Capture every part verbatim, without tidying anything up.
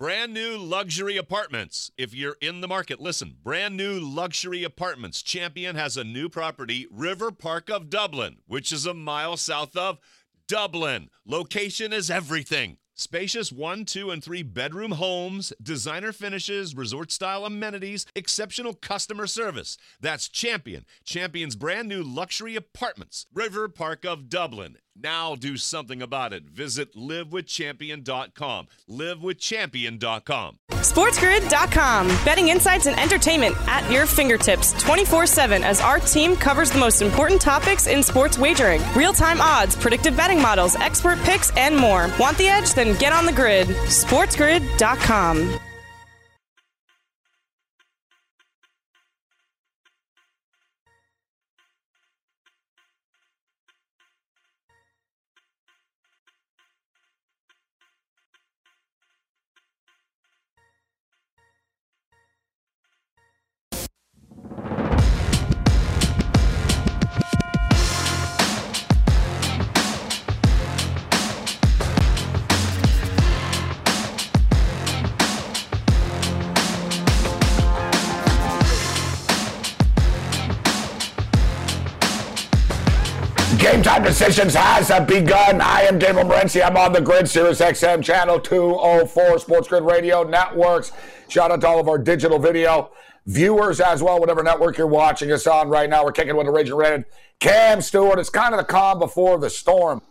Brand new luxury apartments. If you're in the market, listen. Brand new luxury apartments. Champion has a new property, River Park of Dublin, which is a mile south of Dublin. Location is everything. Spacious one, two, and three bedroom homes, designer finishes, resort-style amenities, exceptional customer service. That's Champion. Champion's brand new luxury apartments. River Park of Dublin. Now do something about it. Visit live with champion dot com. live with champion dot com. sports grid dot com. Betting insights and entertainment at your fingertips twenty-four seven as our team covers the most important topics in sports wagering. Real-time odds, predictive betting models, expert picks, and more. Want the edge? Then get on the grid. sports grid dot com. Game Time Decisions has begun. I am Gabriel Morency. I'm on the grid, Sirius X M Channel two oh four, Sports Grid Radio Networks. Shout out to all of our digital video viewers as well, whatever network you're watching us on right now. We're kicking with the Raging Red. Cam Stewart. It's kind of the calm before the storm.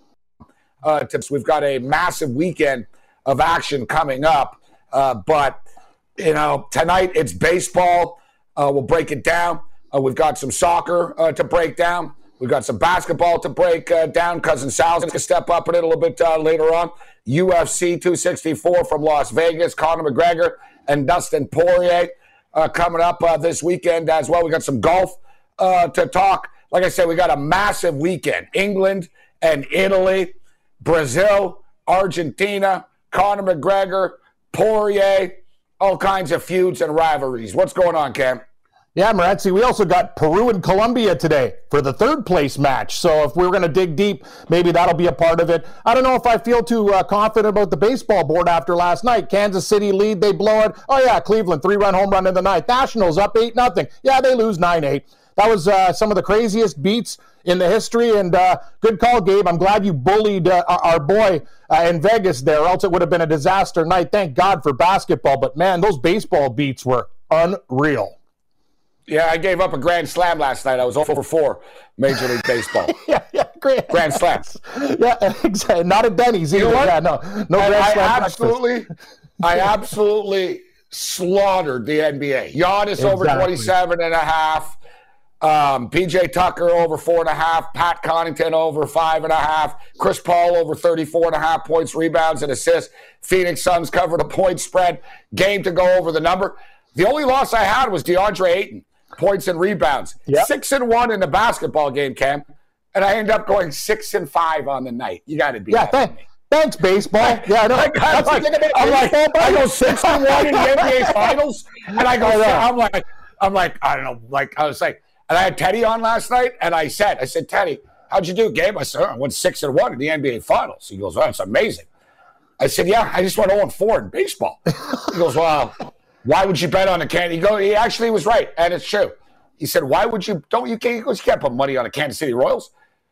Uh, tips. We've got a massive weekend of action coming up. Uh, but, you know, tonight it's baseball. Uh, we'll break it down. Uh, we've got some soccer uh, to break down. We've got some basketball to break uh, down. Cousin Sal's going to step up in it a little bit uh, later on. U F C two sixty-four from Las Vegas. Conor McGregor and Dustin Poirier uh, coming up uh, this weekend as well. We got some golf uh, to talk. Like I said, we got a massive weekend. England and Italy, Brazil, Argentina, Conor McGregor, Poirier, all kinds of feuds and rivalries. What's going on, Cam? Yeah, Morency, we also got Peru and Colombia today for the third place match. So if we're going to dig deep, maybe that'll be a part of it. I don't know if I feel too uh, confident about the baseball board after last night. Kansas City lead, they blow it. Oh, yeah, Cleveland, three-run home run in the ninth. Nationals up eight nothing. Yeah, they lose nine eight. That was uh, some of the craziest beats in the history, and uh, good call, Gabe. I'm glad you bullied uh, our boy uh, in Vegas there, or else it would have been a disaster night. Thank God for basketball, but, man, those baseball beats were unreal. Yeah, I gave up a grand slam last night. I was over four Major League Baseball. yeah, yeah, grand, grand slam. Yeah, exactly. Not at Denny's either. You know what? Yeah, no, no grand I slam. Absolutely, I absolutely slaughtered the N B A. Giannis exactly. over twenty-seven and a half. Um, P J Tucker over four and a half. Pat Connaughton over five and a half. Chris Paul over thirty-four and a half points, rebounds, and assists. Phoenix Suns covered a point spread. Game to go over the number. The only loss I had was DeAndre Ayton. Points and rebounds. Yep. Six and one in the basketball game, Cam. And I end up going six and five on the night. You got to be. Yeah, thank, thanks, baseball. Yeah, I know. I, I, like, I'm like, I go six and one in the N B A Finals, and I go. I'm like, I'm like, I don't know. Like I was like, and I had Teddy on last night, and I said, I said, Teddy, how'd you do, Gabe? I said, oh, I went six and one in the N B A Finals. He goes, oh, that's amazing. I said, yeah, I just went zero and four in baseball. He goes, well. Why would you bet on a Kansas? He go. He actually was right, and it's true. He said, "Why would you? Don't you? He goes, you can't put money on a Kansas City Royals."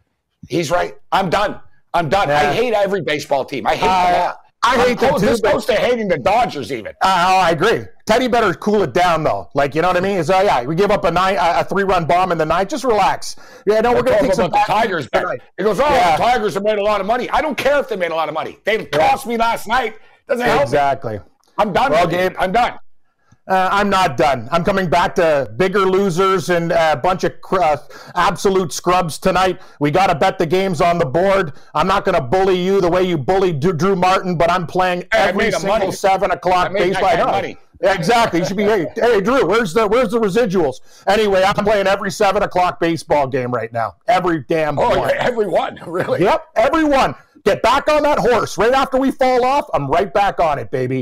He's right. I'm done. I'm done. Yeah. I hate every baseball team. I hate uh, them all. I I'm hate them too. This close to hating the Dodgers even. Uh, oh, I agree. Teddy better cool it down though. Like you know what I mean? So yeah, we give up a nine, a three-run bomb in the ninth. Just relax. Yeah, no, we're going to take some. The Tigers back. He goes, "Oh, yeah. The Tigers have made a lot of money." I don't care if they made a lot of money. They cost yeah. me last night. Doesn't help. Exactly. Me. I'm done. Well, Gabe, I'm done. Uh, I'm not done. I'm coming back to bigger losers and a bunch of uh, absolute scrubs tonight. We got to bet the games on the board. I'm not going to bully you the way you bullied Drew Martin, but I'm playing every single money. seven o'clock baseball. Money. Exactly. You should be. Hey, hey, Drew, where's the where's the residuals? Anyway, I'm playing every seven o'clock baseball game right now. Every damn oh, one. Every one, really? Yep, every one. Get back on that horse. Right after we fall off, I'm right back on it, baby.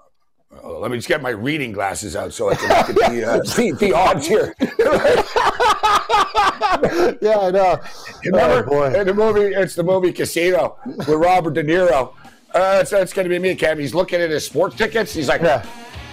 Oh, let me just get my reading glasses out so I can look at the, uh, the, the odds here. Yeah, I know. Remember, oh, boy. In the movie, it's the movie Casino with Robert De Niro. Uh, so it's going to be me, Cam. He's looking at his sports tickets. He's like, yeah.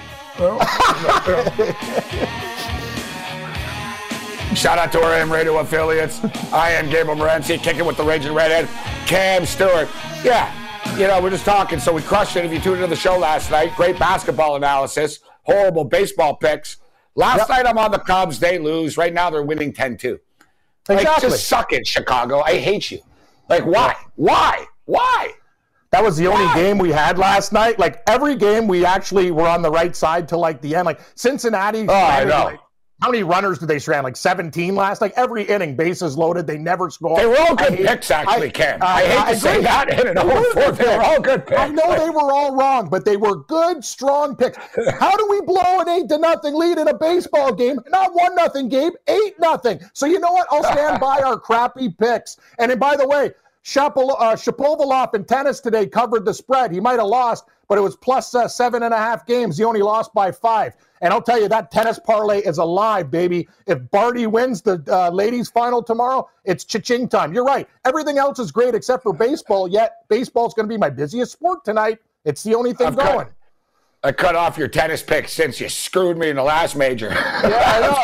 Shout out to our A M radio affiliates. I am Gabriel Morency, kicking with the Raging Redhead, Cam Stewart. Yeah, you know, we're just talking, so we crushed it. If you tuned into the show last night, great basketball analysis, horrible baseball picks. Last yep. night I'm on the Cubs. They lose. Right now they're winning ten two. Like, exactly. Just suck it, Chicago. I hate you. Like, why? Why? Why? That was the only Why? game we had last night. Like, every game we actually were on the right side till, like, the end. Like, Cincinnati. Oh, I know. Like, how many runners did they strand? Like seventeen last? Like, every inning, bases loaded. They never scored. They were all good hate, picks, actually, I, Cam. Uh, I hate I to say that. In an oh four, they were all good picks. I know they were all wrong, but they were good, strong picks. How do we blow an eight to nothing lead in a baseball game? Not one nothing, Gabe. Eight nothing. So you know what? I'll stand by our crappy picks. And, and by the way, Shapol- uh, Shapovalov in tennis today covered the spread. He might have lost, but it was plus uh, seven and a half games. He only lost by five. And I'll tell you, that tennis parlay is alive, baby. If Barty wins the uh, ladies' final tomorrow, it's cha-ching time. You're right. Everything else is great except for baseball, yet baseball's going to be my busiest sport tonight. It's the only thing I've going. Cut, I cut off your tennis pick since you screwed me in the last major. Yeah, I know.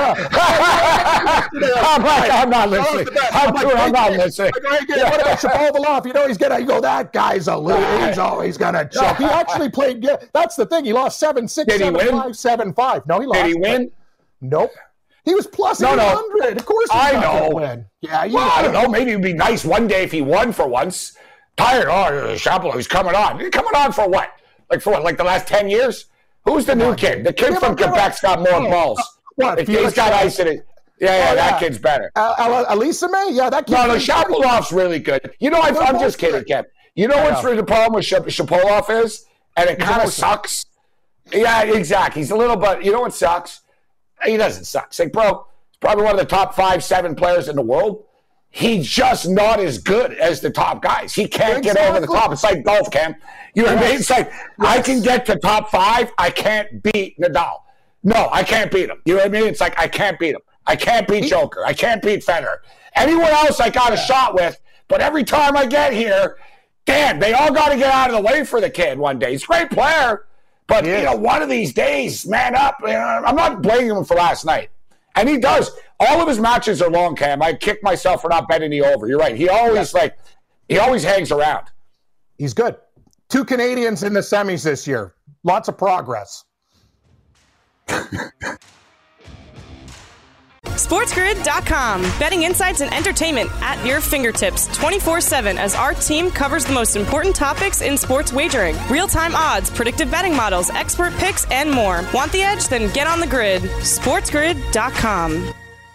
I know. I'm, like, I'm not listening. I'm, like, I'm not listening. Like, yeah. What about Shapovalov? You know, he's going to go, that guy's a loser. He's always going to choke. He actually played good. That's the thing. He lost seven six, seven five, seven five. No, he lost. Did he win? Nope. He was plus no, eight hundred. No. Of course he's I not know. going to win. Yeah, you well, know. I don't know. Maybe it would be nice one day if he won for once. Tired. Oh, Shapovalov, he's coming on. He's coming on for what? Like for what? Like the last ten years? Who's the new kid? The kid from Quebec's got more balls. What? He's got ice in it. Yeah, yeah, oh, that yeah. kid's better. Uh, Elisa May? Yeah, that kid. No, no, Shapovalov's really good. You know, I, I'm just kidding, Ken. You know yeah. what's really the problem with Shapovalov is? And it kind of sucks. Yeah, exactly. He's a little, but you know what sucks? He doesn't suck. It's like, bro, he's probably one of the top five, seven players in the world. He's just not as good as the top guys. He can't exactly. get over the top. It's like golf, Cam. You know what I mean? It's like, yes. I can get to top five. I can't beat Nadal. No, I can't beat him. You know what I mean? It's like, I can't beat him. I can't beat Joker. I can't beat Federer. Anyone else I got a shot with, but every time I get here, damn, they all got to get out of the way for the kid one day. He's a great player, but, you know, one of these days, man up. You know, I'm not blaming him for last night. And he does. All of his matches are long, Cam. I kick myself for not betting the over. You're right. He always, yeah. like, he always hangs around. He's good. Two Canadians in the semis this year. Lots of progress. SportsGrid dot com. Betting insights and entertainment at your fingertips twenty-four seven as our team covers the most important topics in sports wagering. Real-time odds, predictive betting models, expert picks, and more. Want the edge? Then get on the grid. SportsGrid dot com.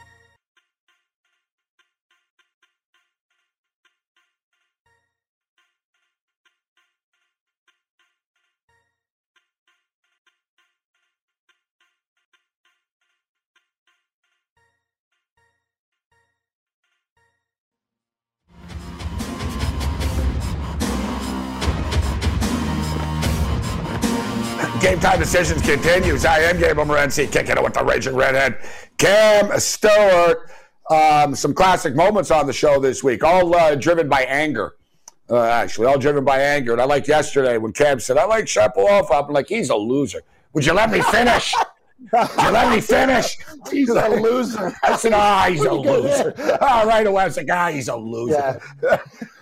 Game Time Decisions continues. I am Gabriel Morency, kicking it with the Raging Redhead, Cam Stewart. Um, some classic moments on the show this week, all uh, driven by anger. Uh, actually, all driven by anger. And I liked yesterday when Cam said, I like Shapovalov. I'm like, he's a loser. Would you let me finish? Would you let me finish? He's a loser. I said, ah, oh, he's a loser. Oh, right away, I was like, ah, he's a loser. Yeah.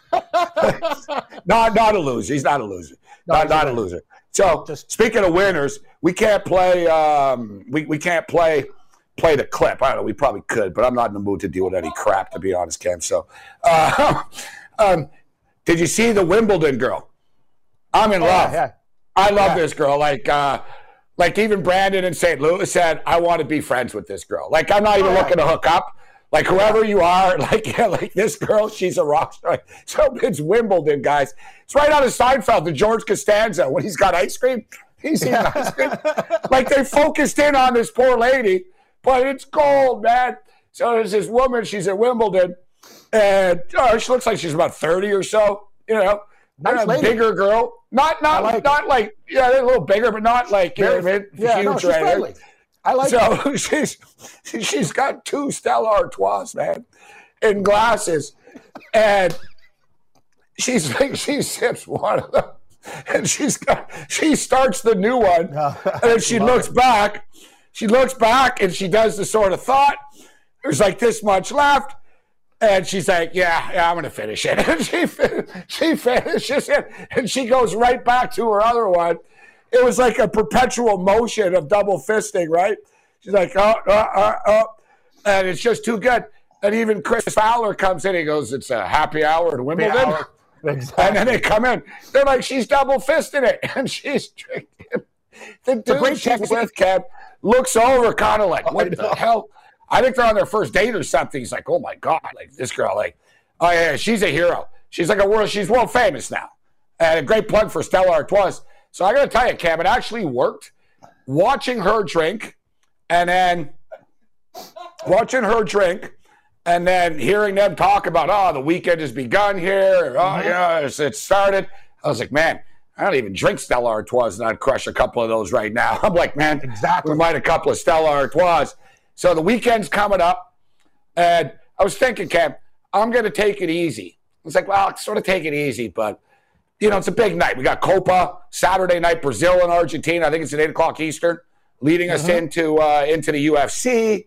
not, not a loser. He's not a loser. No, not, not a loser. So, Just, speaking of winners, we can't play. Um, we we can't play play the clip. I don't know. We probably could, but I'm not in the mood to deal with any crap, to be honest, Cam. So, uh, um, did you see the Wimbledon girl? I'm in oh, love. Yeah, yeah. I love yeah. this girl. Like, uh, like even Brandon in Saint Louis said, I want to be friends with this girl. Like, I'm not even oh, looking yeah. to hook up. Like, whoever you are, like, yeah, like this girl, she's a rock star. So it's Wimbledon, guys. It's right out of Seinfeld, the George Costanza, when he's got ice cream. He's eating ice cream. Like, they focused in on this poor lady, but it's cold, man. So there's this woman, she's at Wimbledon, and uh, she looks like she's about thirty or so, you know. Nice a bigger girl. Not, not, like not like, yeah, they're a little bigger, but not like, you Very, know what I mean? Yeah, huge no, she's friendly. I like so it. she's she's got two Stella Artois, man, in glasses, and she's like, she sips one of them, and she's got, she starts the new one, and then she looks it. back. She looks back, and she does the sort of thought. There's like this much left. And she's like, yeah, yeah, I'm going to finish it. And she, she finishes it, and she goes right back to her other one. It was like a perpetual motion of double fisting, right? She's like, oh, oh, oh, oh. And it's just too good. And even Chris Fowler comes in. He goes, it's a happy hour at Wimbledon. Hour. Exactly. And then they come in. They're like, she's double fisting it. And she's drinking. The dude she's with, Kev, looks over kind of like, what the hell? I think they're on their first date or something. He's like, oh, my God. Like, this girl, like, oh, yeah, she's a hero. She's like a world, she's world famous now. And a great plug for Stella Artois. So I got to tell you, Cam, it actually worked. Watching her drink and then watching her drink and then hearing them talk about, oh, the weekend has begun here. Oh, mm-hmm. yeah, it's, it started. I was like, man, I don't even drink Stella Artois and I'd crush a couple of those right now. I'm like, man, exactly. We might a couple of Stella Artois. So the weekend's coming up, and I was thinking, Cam, I'm going to take it easy. I was like, well, sort of take it easy, but, you know, it's a big night. We got Copa, Saturday night, Brazil and Argentina. I think it's at eight o'clock Eastern, leading us mm-hmm. into uh, into the U F C.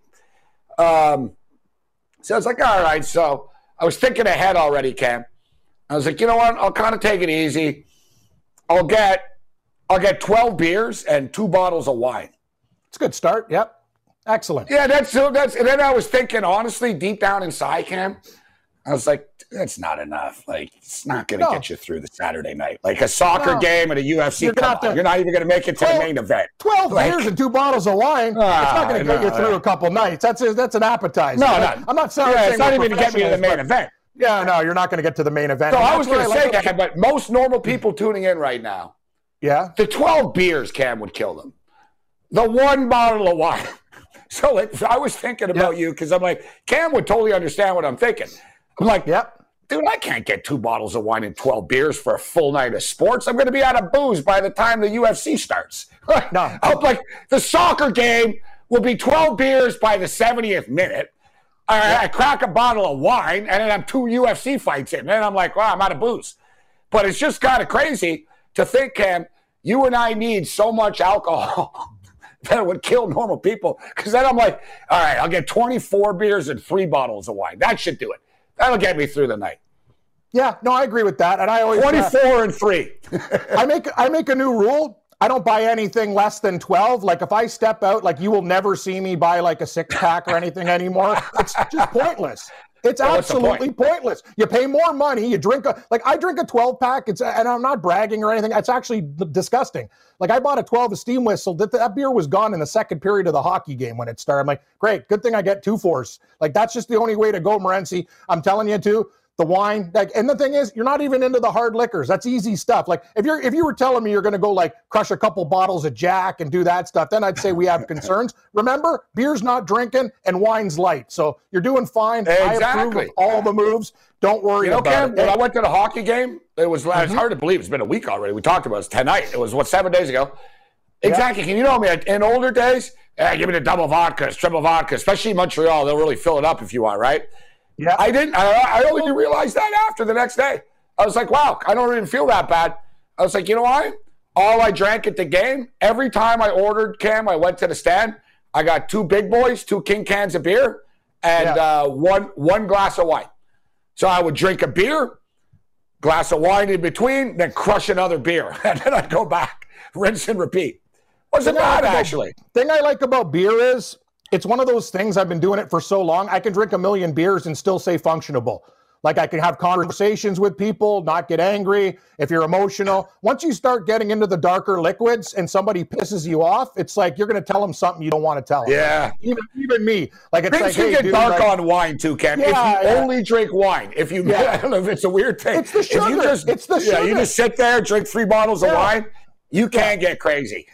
Um, so I was like, all right. So I was thinking ahead already, Cam. I was like, you know what? I'll kind of take it easy. I'll get I'll get twelve beers and two bottles of wine. It's a good start. Yep. Excellent. Yeah, that's that's. And then I was thinking, honestly, deep down inside, Cam, I was like, that's not enough. Like, it's not going to no. get you through the Saturday night. Like a soccer no. game and a U F C. You're, come on, you're not even going to make it to twelve, the main event. Twelve like, beers and two bottles of wine. Uh, it's not going to get no, you through no. a couple nights. That's a, that's an appetizer. No, right? no, I'm not saying. Yeah, it's not even to get me to the main event. Yeah, no, you're not going to get to the main event. So I was going to say, Cam, but most normal people tuning in right now, yeah, the twelve beers, Cam, would kill them. The one bottle of wine. So like, I was thinking about yep. you because I'm like, Cam would totally understand what I'm thinking. I'm like, yep. dude, I can't get two bottles of wine and twelve beers for a full night of sports. I'm going to be out of booze by the time the U F C starts. No. I'm like, the soccer game will be twelve beers by the seventieth minute. I, yep. I crack a bottle of wine, and then I'm two U F C fights in. And then I'm like, well, I'm out of booze. But it's just kind of crazy to think, Cam, you and I need so much alcohol that would kill normal people. Because then I'm like, all right, I'll get twenty-four beers and three bottles of wine. That should do it. That'll get me through the night. Yeah, no, I agree with that. And I always twenty-four uh, and three. I make I make a new rule. I don't buy anything less than twelve. Like if I step out, like you will never see me buy like a six pack or anything anymore. It's just pointless. It's well, absolutely point? pointless. You pay more money. You drink a like I drink a twelve pack. It's and I'm not bragging or anything. It's actually disgusting. Like I bought a twelve of Steam Whistle. That that beer was gone in the second period of the hockey game when it started. I'm like, great, good thing I get two fours. Like that's just the only way to go, Morency. I'm telling you to. The wine, like, and the thing is, you're not even into the hard liquors. That's easy stuff. Like, if you're if you were telling me you're going to go like crush a couple bottles of Jack and do that stuff, then I'd say we have concerns. Remember, beer's not drinking and wine's light, so you're doing fine. Exactly. I approve of all the moves. Don't worry you know, about Ken, it. When I went to the hockey game, it was mm-hmm. it's hard to believe. It's been a week already. We talked about it tonight. It was what seven days ago. Exactly. Yeah. Can you know me? In older days, eh, give me the double vodka, triple vodka, especially in Montreal. They'll really fill it up if you want, right? Yeah, I didn't. I, I only realized that after the next day. I was like, wow, I don't even feel that bad. I was like, you know what? All I drank at the game, every time I ordered, Cam, I went to the stand. I got two big boys, two king cans of beer, and yeah. uh, one one glass of wine. So I would drink a beer, glass of wine in between, then crush another beer. And then I'd go back, rinse and repeat. Wasn't bad, like actually. The thing I like about beer is, it's one of those things, I've been doing it for so long, I can drink a million beers and still stay functionable. Like I can have conversations with people, not get angry if you're emotional. Once you start getting into the darker liquids and somebody pisses you off, it's like you're going to tell them something you don't want to tell them. Yeah. Even even me. Like it's Things like, can hey, get dude, dark like, on wine too, Ken. Yeah, if you yeah. only drink wine. If you, yeah. I don't know if it's a weird thing. It's the sugar. If you just, it's the sugar. Yeah, you just sit there, drink three bottles yeah. of wine. You can yeah. get crazy.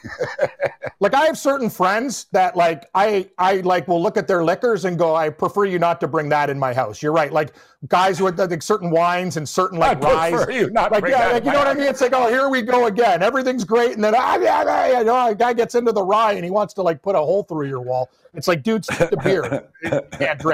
Like I have certain friends that like I I like will look at their liquors and go, I prefer you not to bring that in my house. You're right. Like guys with like certain wines and certain like I ryes. You not like bring yeah, that like you know what I mean? It's like, oh, here we go again. Everything's great, and then ah, yeah, yeah, yeah, you know, a guy gets into the rye and he wants to like put a hole through your wall. It's like, dude, stick the beer. You can't drink.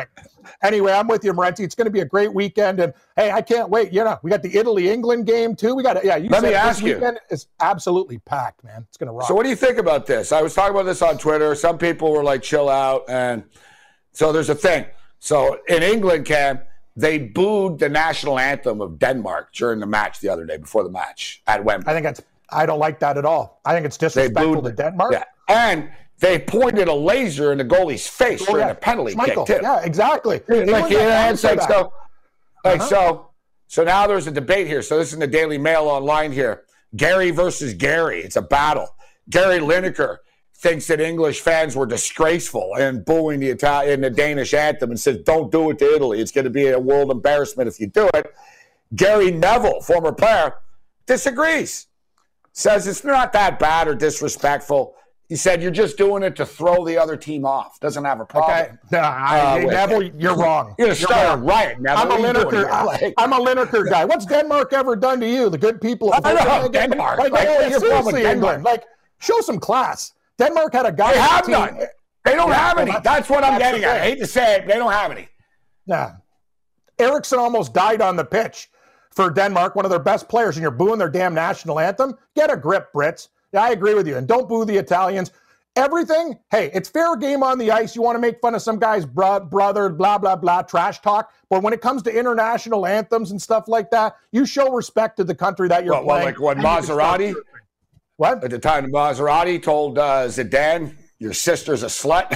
anyway, I'm with you, Morency. It's going to be a great weekend. And, hey, I can't wait. You know, we got the Italy-England game, too. We got, yeah, you Let said me ask this you. weekend is absolutely packed, man. It's going to rock. So what do you think about this? I was talking about this on Twitter. Some people were like, chill out. And so there's a thing. So in England, Cam, they booed the national anthem of Denmark during the match the other day, before the match at Wembley. I think that's, I don't like that at all. I think it's disrespectful to Denmark. Yeah. And they pointed a laser in the goalie's face Oh, during yeah. a penalty Schmeichel. kick, too. Yeah, exactly. Like, yeah, it's like, so, like, Uh-huh. so, so now there's a debate here. So this is in the Daily Mail online here. Gary versus Gary. It's a battle. Gary Lineker thinks that English fans were disgraceful and booing the Italian, the Danish anthem, and says, don't do it to Italy. It's going to be a world embarrassment if you do it. Gary Neville, former player, disagrees. Says it's not that bad or disrespectful. He said, you're just doing it to throw the other team off. Doesn't have a problem. Okay. No, I, Uh, wait. Neville, you're wrong. You're going to start a riot, Neville. I'm a What are you doing Lineker. here? Like- I'm a Lineker guy. What's Denmark ever done to you? The good people of I know, Copenhagen? Denmark. Like, Like, oh, you're from seriously, Denmark. England. Like, show some class. Denmark had a guy. They on the have team- none. They don't Yeah, have well, any. that's- That's what I'm that's getting the at. I thing. hate to say it. They don't have any. Yeah. Eriksson almost died on the pitch for Denmark, one of their best players, and you're booing their damn national anthem? Get a grip, Brits. Yeah, I agree with you. And don't boo the Italians. Everything, hey, it's fair game on the ice. You want to make fun of some guy's bro- brother, blah, blah, blah, trash talk. But when it comes to international anthems and stuff like that, you show respect to the country that you're Well, well, playing. like when And you can start- Maserati, What? at the time Maserati told uh, Zidane, your sister's a slut.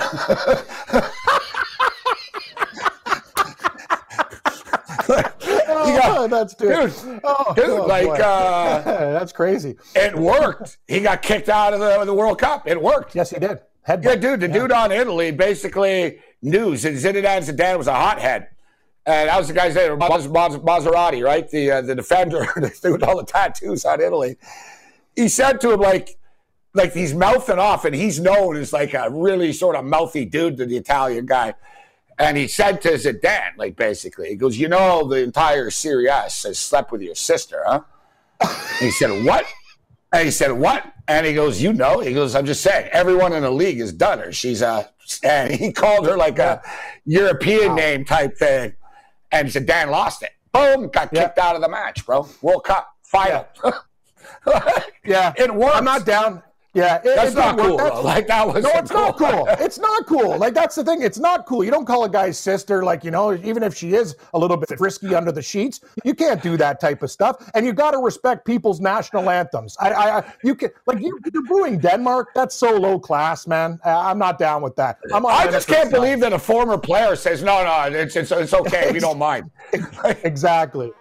Oh, got- that's dude. Dude, oh, dude, oh, like, boy. uh, that's crazy. it worked. He got kicked out of the, the World Cup. It worked. Yes, he did. Headbutt. Yeah, dude, the Yeah. dude on Italy basically knew Zinedine Zidane was a hothead. And that was the guy's name, Mas- Mas- Maserati, right? The uh, the defender, the dude with all the tattoos on Italy. He said to him, like, like he's mouthing off, and he's known as like a really sort of mouthy dude to the Italian guy. And he said to Zidane, like, basically, he goes, you know, the entire Serie A has slept with your sister, huh? And he said, what? And he said, what? And he goes, you know? He goes, I'm just saying, everyone in the league has done her. She's a, and he called her like a European Wow. name type thing. And Zidane lost it. Boom, got Yeah. kicked out of the match, bro. World Cup, final. Yeah. It works. I'm not down. Yeah. It, That's it not did work. cool, That's- though. Like, that was No, it's not cool. cool. It's not cool. Like, that's the thing. It's not cool. You don't call a guy's sister, like, you know, even if she is a little bit frisky under the sheets, you can't do that type of stuff. And you got to respect people's national anthems. I, I, I you can, like, you, you're booing Denmark. That's so low class, man. Uh, I'm not down with that. I'm on I just Lineker's can't side. believe that a former player says, no, no, it's, it's, it's okay. We don't mind. Exactly.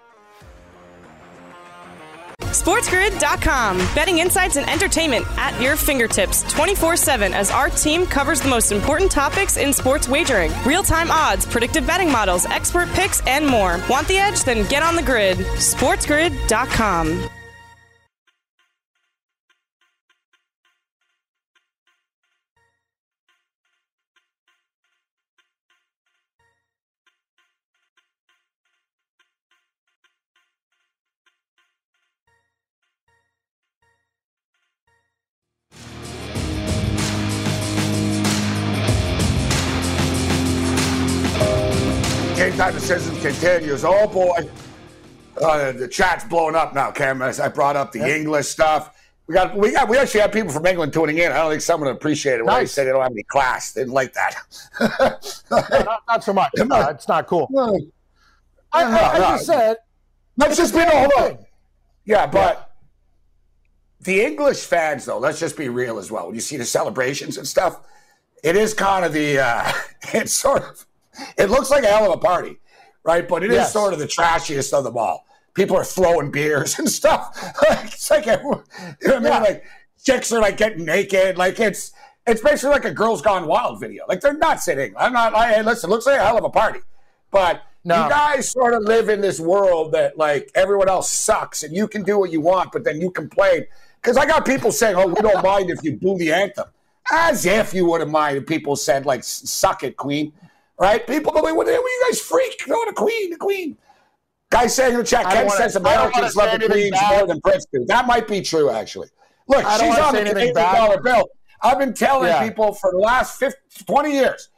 SportsGrid dot com. Betting insights and entertainment at your fingertips twenty-four seven as our team covers the most important topics in sports wagering. Real-time odds, predictive betting models, expert picks, and more. Want the edge? Then get on the grid. SportsGrid dot com. Game time decisions continues. Oh boy, uh, the chat's blowing up now, Cam. As I brought up the English stuff, we got we got we actually have people from England tuning in. I don't think someone appreciated when I Nice. said they don't have any class. They didn't like that. Not, not so much. Uh, it's not cool. No, I, I, I no. just said, Let's just be hold on. thing. Yeah, but the English fans, though, let's just be real as well. When you see the celebrations and stuff, it is kind of the, uh, it's sort of, it looks like a hell of a party, right? But it is Yes. sort of the trashiest of them all. People are throwing beers and stuff. It's like, everyone, you know what I mean? Yeah. Like, chicks are like getting naked. Like, it's it's basically like a Girls Gone Wild video. Like, they're nuts in England. I'm not, I, hey, listen, it looks like a hell of a party. But No. you guys sort of live in this world that, like, everyone else sucks and you can do what you want, but then you complain. Because I got people saying, oh, we don't mind if you boo the anthem. As if you wouldn't mind if people said, like, suck it, Queen. Right? People go, what, what are you guys freak? No, the Queen, the Queen. Guy saying in the chat, I don't Ken wanna- says I don't wanna Americans say love the anything Queens bad. more than Prince do. That might be true, actually. Look, I don't she's wanna on say the anything Canadian bad. dollar bill. I've been telling Yeah. people for the last fifty, twenty years,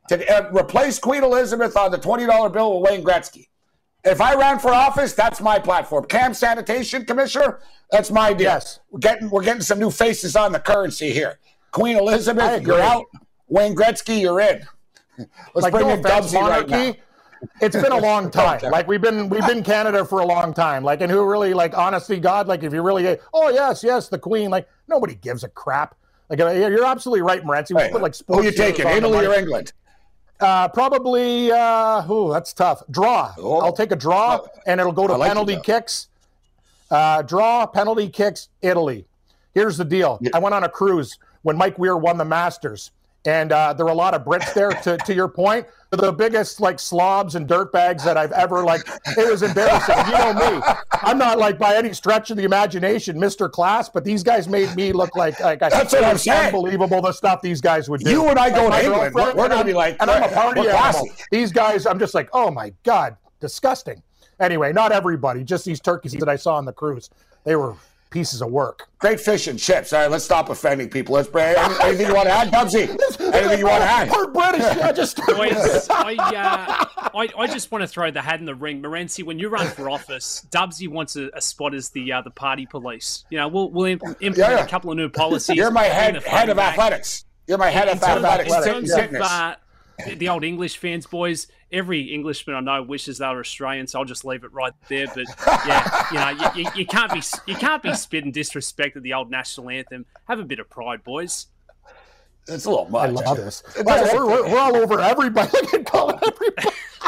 to uh, replace Queen Elizabeth on the twenty dollar bill with Wayne Gretzky. If I ran for office, that's my platform. Cam Sanitation Commissioner, that's my deal. Yes. We're getting we're getting some new faces on the currency here. Queen Elizabeth, you're out. Wayne Gretzky, you're in. Let's like bring no in offense, Dubsy right monarchy, now. It's been a long time. Like we've been we've been Canada for a long time. Like, and who really, like, honestly, God, like if you really, oh yes, yes, the Queen. Like nobody gives a crap. Like you're absolutely right, Morency. We Hey, put like who are you sports taking, Italy or England? Uh, probably. Uh, oh, that's tough. Draw. Oh. I'll take a draw, and it'll go to like penalty it, kicks. Uh, draw, penalty kicks, Italy. Here's the deal. Yeah. I went on a cruise when Mike Weir won the Masters, and uh, there were a lot of Brits there. To to your point, the biggest like slobs and dirtbags that I've ever like. It was embarrassing. You know me. I'm not like by any stretch of the imagination Mister Class, but these guys made me look like like That's what I'm saying. Unbelievable the stuff these guys would do. You and I go Like, to my England. We're, girlfriend we're and going to I'm- be like, and I'm a party we're animal. classy. These guys, I'm just like, oh my God, disgusting. Anyway, not everybody, just these turkeys that I saw on the cruise. They were pieces of work. Great fish and chips. All right, let's stop offending people. Let's bring anything you want to add, Dubsy? Anything you want to add? Part British. I just. Boys, I, uh, I, I just want to throw the hat in the ring. Morency, when you run for office, Dubsy wants a, a spot as the uh, the party police. You know, we'll we'll imp- implement Yeah, yeah. a couple of new policies. You're my bring head the head of back. athletics. You're my head In of terms, athletics. in Sit- terms of fitness. uh, the old English fans, boys, every Englishman I know wishes they were Australian, so I'll just leave it right there. But yeah, you know, you, you, you can't be you can't be spitting disrespect at the old national anthem. Have a bit of pride, boys. It's a little much. I love this. It's Wow, just- we're, we're, we're all over everybody. I can call everybody.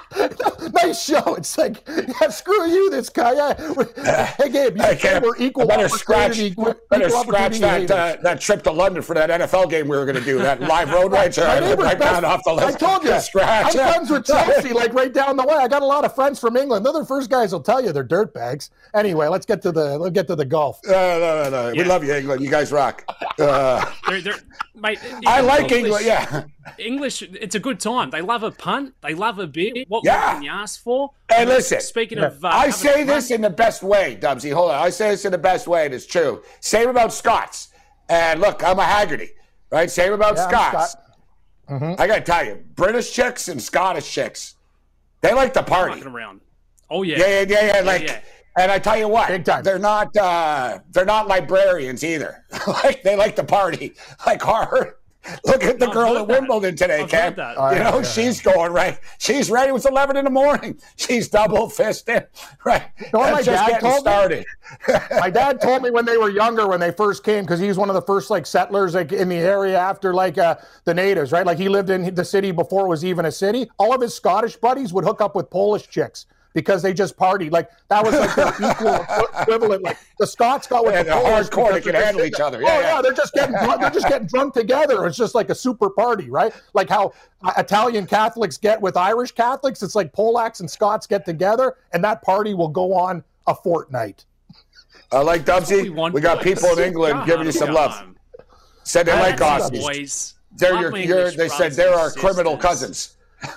Nice show. It's like, yeah, screw you, this guy. Yeah. Hey, Gabe, you I can't- we're equal I better scratch, opportunity. Equal, better equal scratch opportunity that uh, haters. that trip to London for that N F L game we were going to do. That live road rage. My I neighbor's right best- down off the list. I told you, Just scratch. I'm yeah. friends with Chelsea, like right down the way. I got a lot of friends from England. They're the first guys will tell you they're dirtbags. Anyway, let's get to the let's get to the golf. No, no, no, no. We Yeah. love you, England. You guys rock. Uh, They're, they're, mate, I like English- England. Yeah. English, it's a good time. They love a punt. They love a beer. What Yeah. more can you ask for? Hey, listen. Speaking of, uh, I having say a this punt- in the best way, Dubsy. Hold on. I say this in the best way, and it's true. Same about Scots. And look, I'm a Haggerty, right? Same about Yeah, I'm Scots. Scot. Mm-hmm. I got to tell you, British chicks and Scottish chicks, they like to party. fucking around. Oh yeah. Yeah, yeah, yeah, yeah. Like, yeah. and I tell you what, Big time. they're not, uh, they're not librarians either. Like, they like to party, like hard. Look at the I've girl heard at that. Wimbledon today, I've Cam. heard that. Oh, You yeah, know, yeah, she's going right. She's ready. It was eleven in the morning. She's double fisted. Right. know what That's my just dad getting told me? started. My dad told me when they were younger, when they first came, because he was one of the first like settlers like in the area after like uh, the natives, right? Like he lived in the city before it was even a city. All of his Scottish buddies would hook up with Polish chicks because they just partied. Like that was like their equal equivalent. Like the Scots got with Yeah, the they're Polish hardcore. They because can they're handle just- each other. Oh Yeah, yeah, yeah. they're just getting drunk, they're just getting drunk together. It's just like a super party, right? Like how uh, Italian Catholics get with Irish Catholics. It's like Polacks and Scots get together, and that party will go on a fortnight. I like Dubsy. we want, We got boys. people in England Go giving you home, some go love. home. Said they like That's the Aussies. boys. They're Love your, my you're, English they said brothers they're and our criminal sisters. cousins.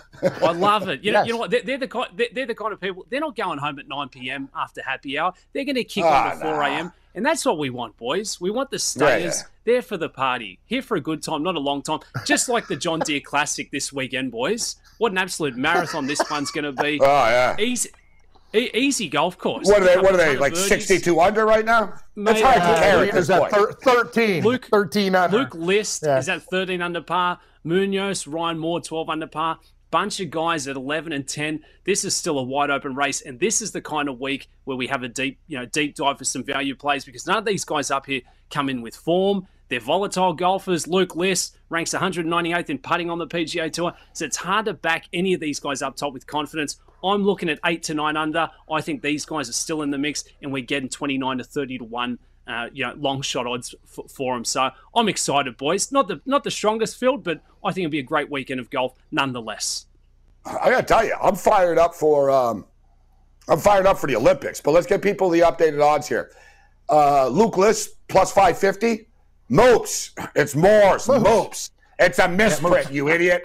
I love it. You know, Yes. you know what? They're, they're the kind. They're, they're the kind of people. They're not going home at nine p.m. after happy hour. They're going to kick Ah, on at four a.m. And that's what we want, boys. We want the Yeah, stayers yeah. there for the party, here for a good time, not a long time. Just like the John Deere Classic this weekend, boys. What an absolute marathon this one's going to be. Oh, yeah. Easy, e- easy golf course. What are they? Pick up What are a they? ton of Like birdies. sixty-two under right now? That's Mate, hard to uh, carry Luke at this is at point. thir- thirteen. Luke- thirteen under. Luke List Yeah. is at thirteen under par. Munoz, Ryan Moore, twelve under par. Bunch of guys at eleven and ten. This is still a wide open race, and this is the kind of week where we have a deep, you know, deep dive for some value plays because none of these guys up here come in with form. They're volatile golfers. Luke List ranks one hundred ninety-eighth in putting on the P G A Tour, so it's hard to back any of these guys up top with confidence. I'm looking at eight to nine under. I think these guys are still in the mix, and we're getting twenty-nine to thirty to one. Uh, you know, long shot odds for, for them. So I'm excited, boys. Not the not the strongest field, but I think it'll be a great weekend of golf nonetheless. I gotta tell you, I'm fired up for um, I'm fired up for the Olympics. But let's get people the updated odds here. Uh, Luke List plus five fifty. Moops. It's Moore's. Moops. It's a misprint, you idiot.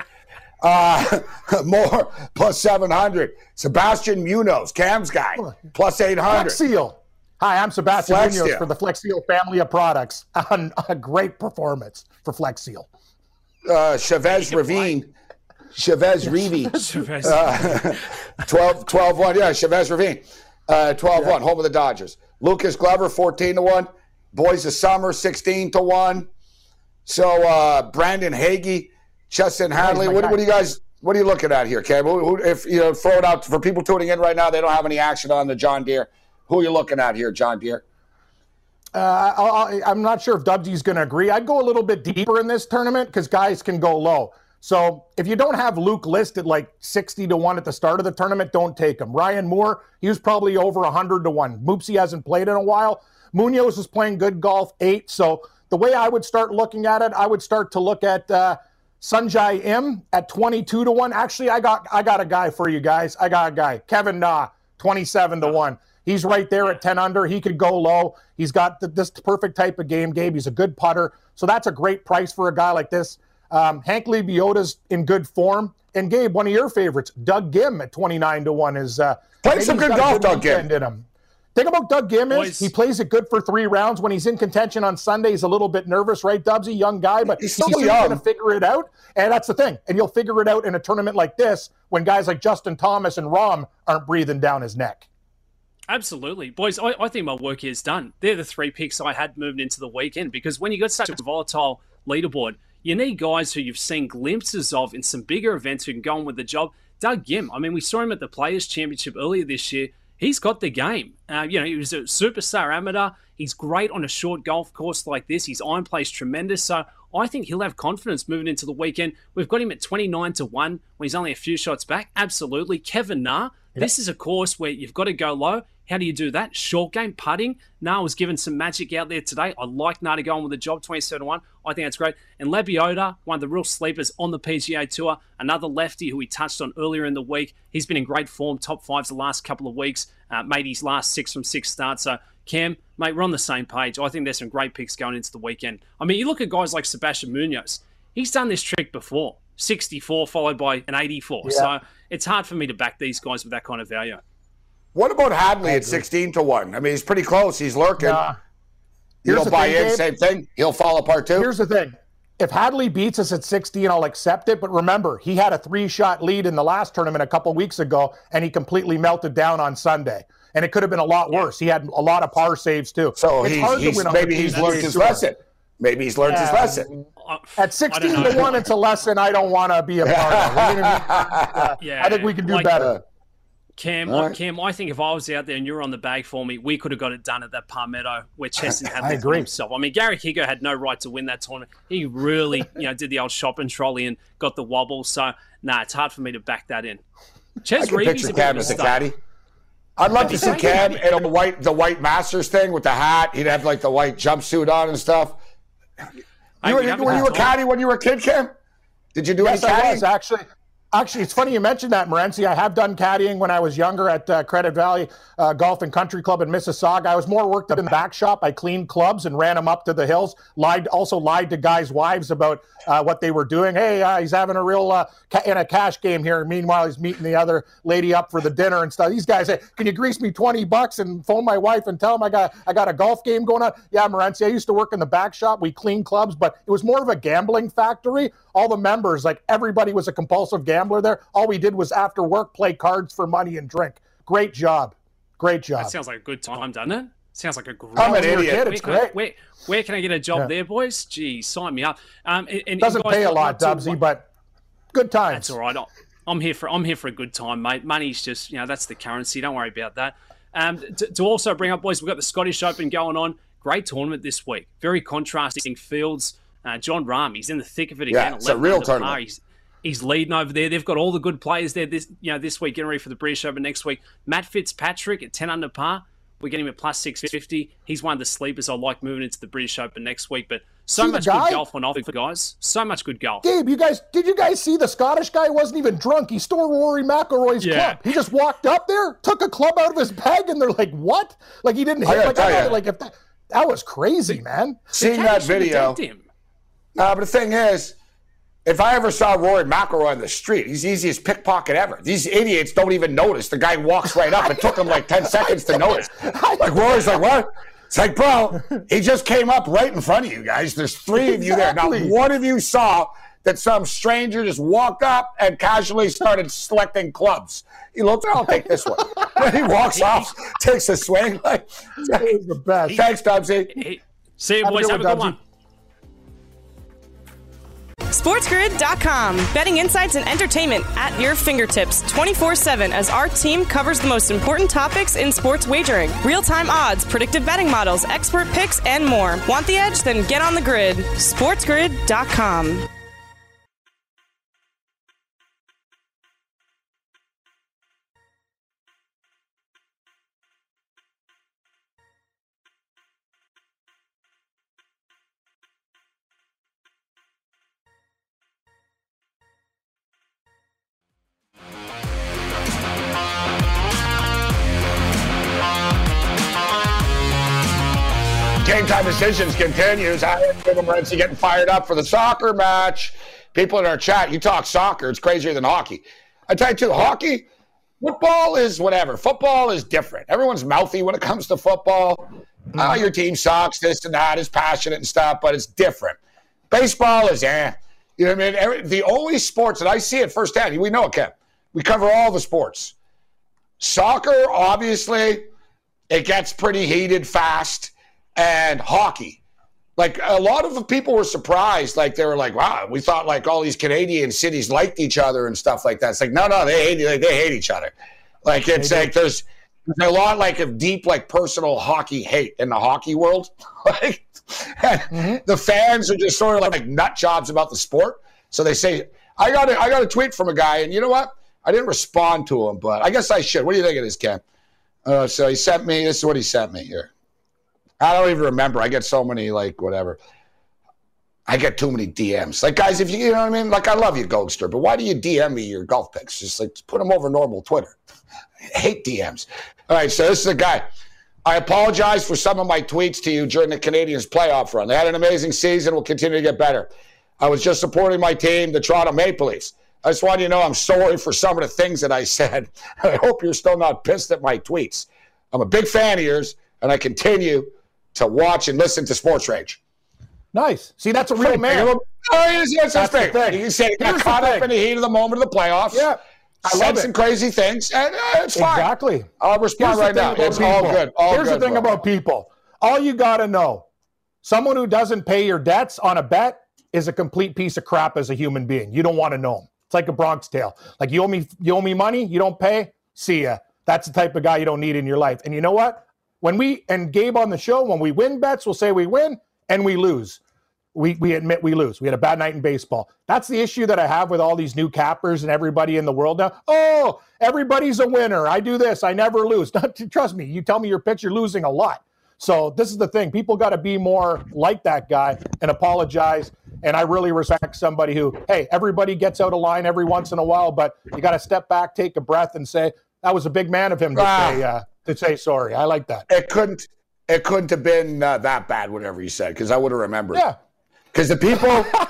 Uh, Moore plus seven hundred. Sebastian Munoz, Cam's guy, plus eight hundred. Flex Seal. Hi, I'm Sebastian Flex Munoz Seal. for the Flex Seal family of products. A, a great performance for Flex Seal. Uh, Chavez Ravine. Chavez Reavie. uh, twelve, twelve one. Yeah, Chavez Ravine. Uh, twelve one, yeah. Home of the Dodgers. Lucas Glover, fourteen to one. Boys of Summer, sixteen to one. So uh, Brandon Hagee, Justin Hadley. What, what do you guys? What are you looking at here, Cam? Who, who, if you know, throw it out for people tuning in right now, they don't have any action on the John Deere. Who are you looking at here, John Deere? Uh, I'll, I'm not sure if Dubsy's going to agree. I'd go a little bit deeper in this tournament because guys can go low. So if you don't have Luke listed like sixty to one at the start of the tournament, don't take him. Ryan Moore, he was probably over one hundred to one. Moopsy hasn't played in a while. Munoz is playing good golf, eight. So the way I would start looking at it, I would start to look at uh, Sanjay M at twenty-two to one. Actually, I got I got a guy for you guys. I got a guy. Kevin Na, twenty-seven to one. He's right there at ten under. He could go low. He's got the, this perfect type of game, Gabe. He's a good putter. So that's a great price for a guy like this. Um, Hank Lebiota's in good form. And Gabe, one of your favorites, Doug Gim at twenty-nine to one is uh, playing some good golf, Doug Gim. In him. Think about Doug Gim is he plays it good for three rounds. When he's in contention on Sunday, he's a little bit nervous, right, Dubsy? Young guy, but he's, he's still young. going to figure it out. And that's the thing. And you'll figure it out in a tournament like this when guys like Justin Thomas and Rahm aren't breathing down his neck. Absolutely. Boys, I, I think my work here is done. They're the three picks I had moving into the weekend because when you got such a volatile leaderboard, you need guys who you've seen glimpses of in some bigger events who can go on with the job. Doug Gim, I mean, we saw him at the Players' Championship earlier this year. He's got the game. Uh, you know, he was a superstar amateur. He's great on a short golf course like this. His iron play is tremendous. So I think he'll have confidence moving into the weekend. We've got him at twenty-nine to one when he's only a few shots back. Absolutely. Kevin Na, yep. This is a course where you've got to go low. How do you do that? Short game, putting. Na was given some magic out there today. I like Na to go on with the job, twenty-seven to one. I think that's great. And Lebiota, one of the real sleepers on the P G A Tour, another lefty who we touched on earlier in the week. He's been in great form, top fives the last couple of weeks, uh, made his last six from six starts. So, Cam, mate, we're on the same page. I think there's some great picks going into the weekend. I mean, you look at guys like Sebastian Munoz. He's done this trick before. sixty-four followed by an eighty-four. Yeah. So it's hard for me to back these guys with that kind of value. What about Hadley at sixteen to one? I mean, he's pretty close. He's lurking. Uh, you don't buy in, Gabe. Same thing. He'll fall apart too. Here's the thing. If Hadley beats us at sixteen, I'll accept it. But remember, he had a three-shot lead in the last tournament a couple weeks ago, and he completely melted down on Sunday. And it could have been a lot worse. He had a lot of par saves too. So he's, he's, maybe he's learned his lesson. Maybe he's learned uh, his lesson. At sixteen to one, it's a lesson I don't want to be a part of. uh, yeah, I think we can do like, better. Cam, right. Cam, I think if I was out there and you were on the bag for me, we could have got it done at that Palmetto where Chesson had that for himself. I mean, Gary Higo had no right to win that tournament. He really, you know, did the old shopping trolley and got the wobble. So, nah, it's hard for me to back that in. Ches I can Reeves picture Cam as a caddy. I'd love to see Cam in a white, the white Masters thing with the hat. He'd have like the white jumpsuit on and stuff. You, were, were you a caddy when you were a kid, Cam? Did you do yes, any caddying? I was, actually. Actually, it's funny you mentioned that, Morency. I have done caddying when I was younger at uh, Credit Valley uh, Golf and Country Club in Mississauga. I was more worked up in the back shop. I cleaned clubs and ran them up to the hills. Lied, also lied to guys' wives about uh, what they were doing. Hey, uh, he's having a real uh, ca- in a cash game here. Meanwhile, he's meeting the other lady up for the dinner and stuff. These guys say, "Can you grease me twenty bucks and phone my wife and tell him I got I got a golf game going on?" Yeah, Morency. I used to work in the back shop. We cleaned clubs, but it was more of a gambling factory. All the members, like everybody, was a compulsive gambler there. All we did was after work play cards for money and drink. Great job. Great job. That sounds like a good time, doesn't it? Sounds like a great I'm an idiot. Kid, it's where, great. Where, where can I get a job yeah. there, boys? Gee, sign me up. Um, and, and Doesn't pay a lot, Dubsy, but good times. That's all right. I'm here for I'm here for a good time, mate. Money's just, you know, that's the currency. Don't worry about that. Um, to, to also bring up, boys, we've got the Scottish Open going on. Great tournament this week. Very contrasting fields. Uh, John Rahm, he's in the thick of it again. Yeah, it's a real tournament. He's, he's leading over there. They've got all the good players there this you know this week, getting ready for the British Open next week. Matt Fitzpatrick at ten under par. We get him at plus six fifty. He's one of the sleepers I like moving into the British Open next week. But so see much good golf on offer, guys. So much good golf. Gabe, you guys, did you guys see the Scottish guy wasn't even drunk? He stole Rory McIlroy's yeah. club. He just walked up there, took a club out of his bag, and they're like, "What?" Like he didn't hit. I like, I like if that, that was crazy, man. Seeing that video. Uh, but the thing is, if I ever saw Rory McIlroy on the street, he's the easiest pickpocket ever. These idiots don't even notice. The guy walks right up. It took him like ten seconds to notice. Like Rory's like, what? It's like, bro, he just came up right in front of you guys. There's three of you there. Now, one of you saw that some stranger just walked up and casually started selecting clubs. He looked, I'll take this one. Then he walks off, takes a swing. Like, that was the best. Thanks, Dubsy. See you, boys. Have a good one. SportsGrid dot com. Betting insights and entertainment at your fingertips twenty-four seven as our team covers the most important topics in sports wagering. Real-time odds, predictive betting models, expert picks, and more. Want the edge? Then get on the grid. SportsGrid dot com. Game Time Decisions continues. I am Jim Morency getting fired up for the soccer match. People in our chat, you talk soccer, it's crazier than hockey. I tell you too, hockey, football is whatever. Football is different. Everyone's mouthy when it comes to football. Oh, your team sucks, this and that, is passionate and stuff, but it's different. Baseball is eh. You know what I mean? Every, the only sports that I see it firsthand, we know it, Kev. We cover all the sports. Soccer, obviously, it gets pretty heated fast. And hockey. Like, a lot of the people were surprised. Like, they were like, wow, we thought, like, all these Canadian cities liked each other and stuff like that. It's like, no, no, they hate, like, they hate each other. Like, it's they like, there's, there's a lot, like, of deep, like, personal hockey hate in the hockey world. Like, mm-hmm. The fans are just sort of like nut jobs about the sport. So they say, I got a, I got a tweet from a guy, and you know what? I didn't respond to him, but I guess I should. What do you think of this, Ken? Uh, so he sent me, this is what he sent me here. I don't even remember. I get so many, like, whatever. I get too many D Ms. Like, guys, if you, you know what I mean? Like, I love you, Gogster, but why do you D M me your golf picks? Just, like, put them over normal Twitter. I hate D Ms. All right, so this is a guy. I apologize for some of my tweets to you during the Canadiens playoff run. They had an amazing season. Will continue to get better. I was just supporting my team, the Toronto Maple Leafs. I just want you to know I'm sorry for some of the things that I said. I hope you're still not pissed at my tweets. I'm a big fan of yours, and I continue to watch and listen to Sports Rage. Nice. See, that's a real man. Oh, yes, yes, that's, that's the thing. You say, got caught up in the heat of the moment of the playoffs. Yeah. I said some crazy things, and uh, it's fine. Exactly. I'll respond right now. It's people. all good. All Here's good, the thing bro. about people. All you got to know, someone who doesn't pay your debts on a bet is a complete piece of crap as a human being. You don't want to know him. It's like a Bronx Tale. Like, you owe me, you owe me money, you don't pay, see ya. That's the type of guy you don't need in your life. And you know what? When we, and Gabe on the show, when we win bets, we'll say we win and we lose. We we admit we lose. We had a bad night in baseball. That's the issue that I have with all these new cappers and everybody in the world now. Oh, everybody's a winner. I do this. I never lose. Trust me, you tell me your pitch, you're losing a lot. So this is the thing. People got to be more like that guy and apologize. And I really respect somebody who, hey, everybody gets out of line every once in a while, but you got to step back, take a breath, and say, that was a big man of him to ah. say uh, to say sorry. I like that. It couldn't it couldn't have been uh, that bad, whatever you said, because I would have remembered. Yeah. Because the people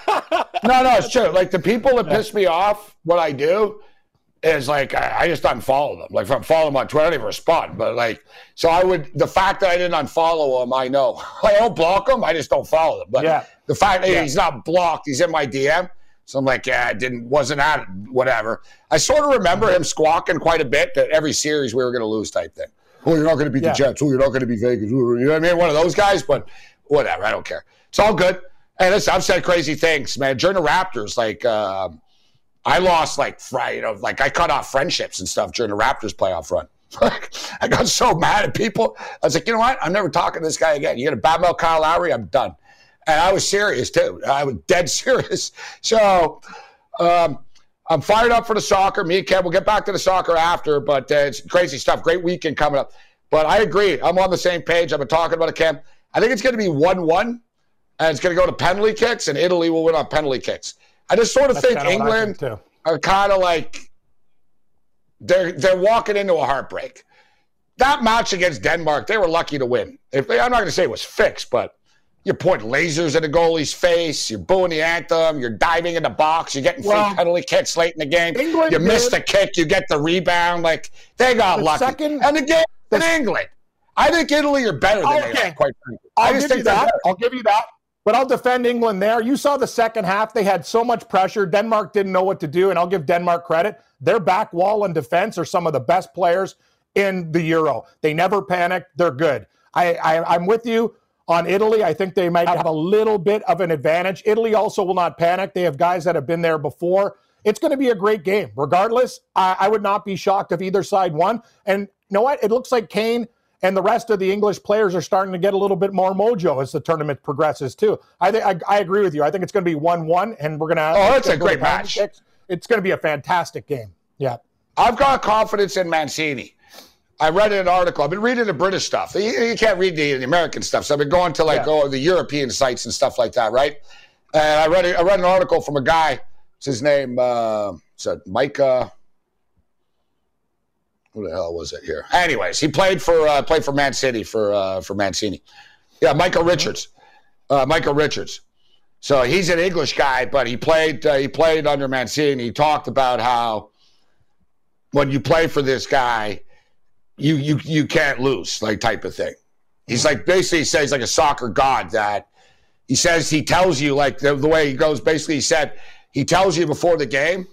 – no, no, it's true. Like, the people that piss me off, what I do is, like, I, I just unfollow them. Like, if I'm following them on Twitter, I don't even respond. But, like, so I would – the fact that I didn't unfollow him, I know. I don't block him. I just don't follow them. But yeah. the fact that yeah. he's not blocked, he's in my D M. So I'm like, yeah, I didn't – wasn't at it, whatever. I sort of remember him squawking quite a bit that every series we were going to lose type thing. Oh, you're not going to beat yeah. the Jets. Oh, you're not going to beat Vegas. You know what I mean? One of those guys. But whatever. I don't care. It's all good. Hey, listen, I've said crazy things, man. During the Raptors, like, uh, I lost, like, you know, like, I cut off friendships and stuff during the Raptors playoff run. Like, I got so mad at people. I was like, you know what? I'm never talking to this guy again. You're going to badmouth Kyle Lowry? I'm done. And I was serious, too. I was dead serious. So um, I'm fired up for the soccer. Me and Kev, we'll get back to the soccer after, but uh, it's crazy stuff. Great weekend coming up. But I agree. I'm on the same page. I've been talking about it, Kev. I think it's going to be one one. And it's going to go to penalty kicks, and Italy will win on penalty kicks. I just sort of That's think England think are kind of like they're they're walking into a heartbreak. That match against Denmark, they were lucky to win. If they, I'm not going to say it was fixed, but you're pointing lasers at the goalie's face, you're booing the anthem, you're diving in the box, you're getting free well, penalty kicks late in the game. England you did. Miss the kick, you get the rebound. Like, they got the lucky. Second, and the game in England. I think Italy are better than okay. they are, quite frankly. I'll I just give think you that. I'll give you that. But I'll defend England there. You saw the second half. They had so much pressure. Denmark didn't know what to do, and I'll give Denmark credit. Their back wall and defense are some of the best players in the Euro. They never panic. They're good. I, I, I'm with you on Italy. I think they might have a little bit of an advantage. Italy also will not panic. They have guys that have been there before. It's going to be a great game. Regardless, I, I would not be shocked if either side won. And you know what? It looks like Kane and the rest of the English players are starting to get a little bit more mojo as the tournament progresses, too. I think I, I agree with you. I think it's going to be one one, and we're going to have... Oh, that's a great match. Kicks. It's going to be a fantastic game. Yeah. I've got confidence in Mancini. I read an article. I've been reading the British stuff. You, you can't read the, the American stuff, so I've been going to, like, yeah. oh, the European sites and stuff like that, right? And I read, a, I read an article from a guy. What's his name? Uh, is that Micah... Who the hell was it here? Anyways, he played for uh, played for Man City for uh, for Mancini. Yeah, Michael Richards. Uh, Michael Richards. So he's an English guy, but he played uh, he played under Mancini. He talked about how when you play for this guy, you you you can't lose, like type of thing. He's like basically he says like a soccer god that he says he tells you like the, the way he goes. Basically, he said he tells you before the game,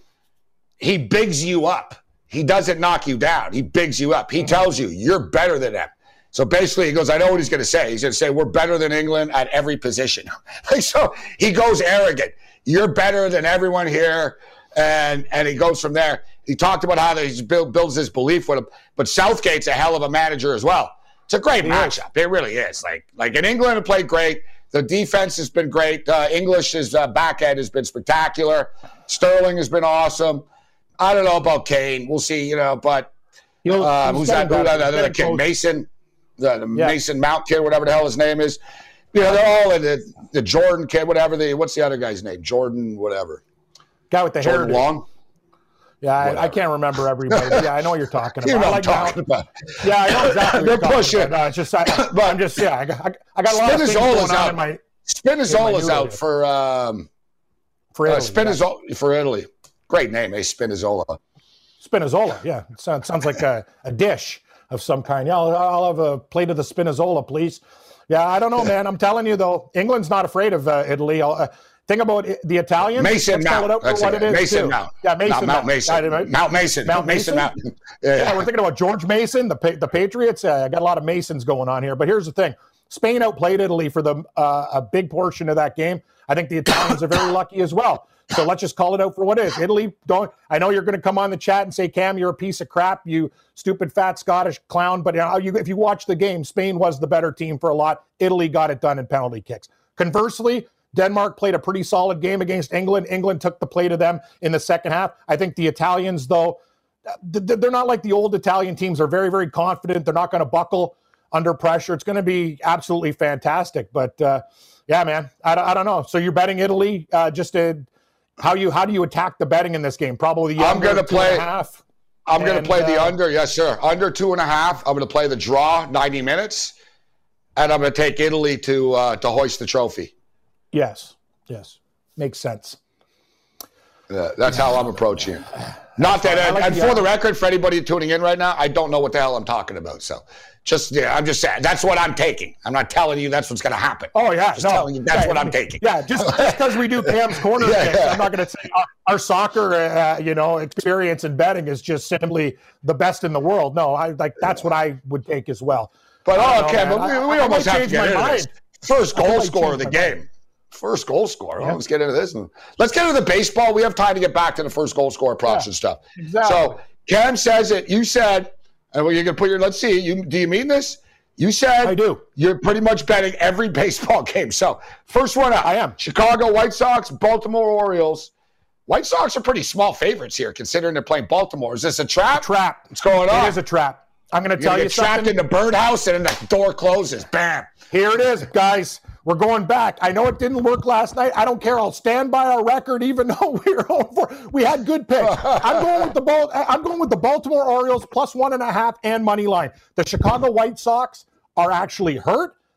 he bigs you up. He doesn't knock you down. He bigs you up. He tells you, you're better than them. So basically, he goes, I know what he's going to say. He's going to say, we're better than England at every position. So he goes arrogant. You're better than everyone here. And and he goes from there. He talked about how he build, builds his belief with him. But Southgate's a hell of a manager as well. It's a great he matchup. Is. It really is. Like, like in England, it played great. The defense has been great. Uh, English's uh, back end has been spectacular. Sterling has been awesome. I don't know about Kane. We'll see, you know, but uh, who's that? Who, that other kid? Mason, the, the yeah. Mason Mount kid, whatever the hell his name is. You know, they're all in the, the Jordan kid, whatever. The, what's the other guy's name? Jordan, whatever. Guy with the hair. Jordan Long? Yeah, I, I can't remember everybody. Yeah, I know what you're talking about. You know I like what I'm talking about. Yeah, I know exactly They're pushing. About. No, it's just, I, but I'm just, yeah, I got, I got a lot of things going on in my... Spinazzola's out for... Um, for Italy. Uh, Spinazzola, yeah. For Italy. Great name, eh? Spinazzola. Spinazzola, yeah. It sounds, sounds like a, a dish of some kind. Yeah, I'll, I'll have a plate of the Spinazzola, please. Yeah, I don't know, man. I'm telling you, though, England's not afraid of uh, Italy. Uh, think about it, the Italians. Mason Mount. It That's what it is, Mason too. Mount. Yeah, Mason Mount, Mount Mason. Mount, Mount Mason. Mount Mason. Mount. Yeah, yeah, we're thinking about George Mason, the the Patriots. Uh, I got a lot of Masons going on here. But here's the thing. Spain outplayed Italy for the uh, a big portion of that game. I think the Italians are very lucky as well. So let's just call it out for what it is. Italy, don't. I know you're going to come on the chat and say, Cam, you're a piece of crap, you stupid fat Scottish clown. But you know, you, if you watch the game, Spain was the better team for a lot. Italy got it done in penalty kicks. Conversely, Denmark played a pretty solid game against England. England took the play to them in the second half. I think the Italians, though, they're not like the old Italian teams. They're very, very confident. They're not going to buckle under pressure. It's going to be absolutely fantastic. But, uh, yeah, man, I, I don't know. So you're betting Italy uh, just to – How you how do you attack the betting in this game? Probably the I'm going to play. Half. I'm going to play the uh, under. Yes, sir. Under two and a half. I'm going to play the draw, ninety minutes, and I'm going to take Italy to uh, to hoist the trophy. Yes, yes, makes sense. Uh, that's how I'm approaching it. Not that, and, like and the for the record, for anybody tuning in right now, I don't know what the hell I'm talking about. So, just yeah, I'm just saying that's what I'm taking. I'm not telling you that's what's going to happen. Oh yeah, just no, telling you that's yeah, what I'm taking. Yeah, just because we do Cam's corner, yeah, things, yeah. I'm not going to say our, our soccer, uh, you know, experience in betting is just simply the best in the world. No, I like that's what I would take as well. But oh, okay, know, but we, we I, almost I have to get into this. First goal scorer of the game. Mind. First goal scorer. Yeah. Let's get into this. Let's get into the baseball. We have time to get back to the first goal scorer props yeah, and stuff. Exactly. So Cam says it. You said, and well, you're gonna put your. Let's see. You do you mean this? You said I do. You're pretty much betting every baseball game. So first one up. I am. Chicago White Sox, Baltimore Orioles. White Sox are pretty small favorites here, considering they're playing Baltimore. Is this a trap? A trap. What's going on? It is a trap. I'm going to tell you you something. Trapped in the birdhouse, and then the door closes. Bam. Here it is, guys. We're going back. I know it didn't work last night. I don't care. I'll stand by our record, even though we were over. We had good picks. I'm going with the ball. I'm going with the Baltimore Orioles plus one and a half and money line. The Chicago White Sox are actually hurt.